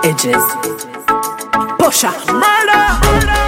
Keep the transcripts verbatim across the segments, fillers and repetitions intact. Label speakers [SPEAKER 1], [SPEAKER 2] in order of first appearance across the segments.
[SPEAKER 1] edges. Pusha, murder,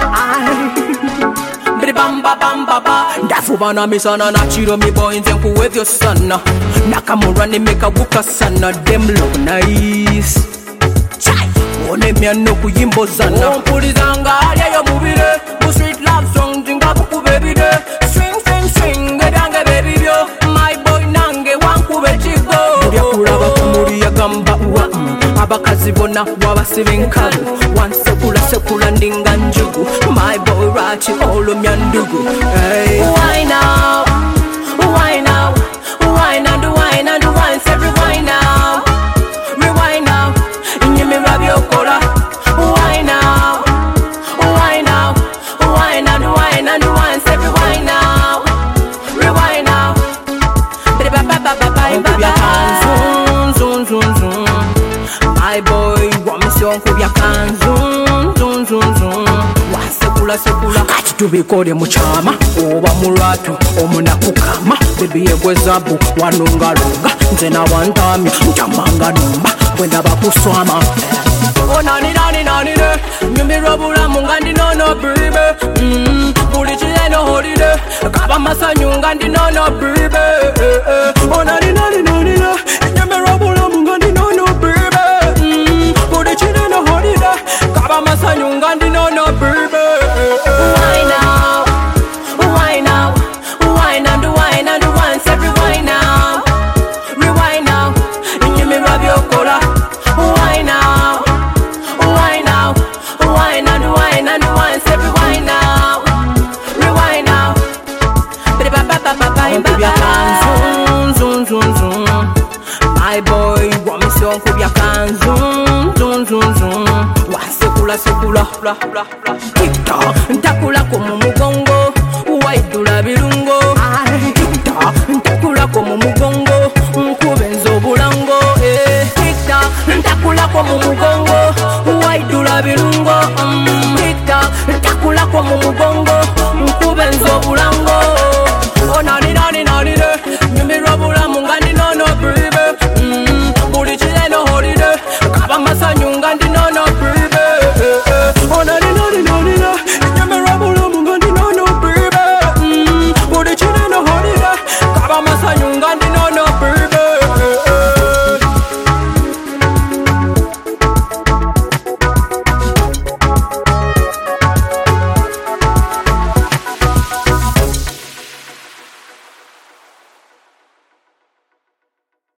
[SPEAKER 1] Bidi bamba bamba ba. Ndafubana misana na chiro mi boy nze nkuwevyo sana. Nakamura ni meka wuka sana. Them look nice. Chai, one miano kuyimbo zana. Ompulizanga alya yo mubire. Bu sweet love song jinga buku baby de. Swing swing swing gedange baby byo. My boy nange wankube chigo. Murya kulaba kumuri ya gamba uwa. Abakazi bona wabasiba enkalu. Wansekula sekula ndinga njugu. My boy rachi olo myandugu. Hey. Why now? Why now? Why now? Do why now? Do why every why now? Rewind now. Nyimi rabio kola. Why now? Why now? Why now? Do why now? Do why every why now? Rewind now. Ba ba ba ba ba ba ba. Zoom zoom zoom zoom. My boy, want me song for your can zoom, zoom, zoom, zoom. Wa sekula sekula. Kati tubikole muchama, oba muratu, omuna kukama. Baby egwezabu, wanunga lunga. Nze na wantami, mchamanga numba. Wenda bakuswama. Oh nani nani nani de, nyumbi robula mungandi no no baby. Mm, bulichi no holiday. Kaba masanyu ngandi no no baby. Oh nani nani nani de, nyumbi robula mungandi no no baby. No, no, baby. Why now? Why now? Why now? Do why now? Do once every why now? Rewind now. Give me rub your cola. Why now? Why now? Why now? Do why now? Do once every why now? Rewind now. Ba ba ba ba ba ba ba. Zoom zoom zoom zoom. My boy, want me song for your can zoom zoom zoom zoom. Sekula sekula la la la. Kita ntakula ko mu mugongo, waidula birungo. Kita ntakula ko mu mugongo,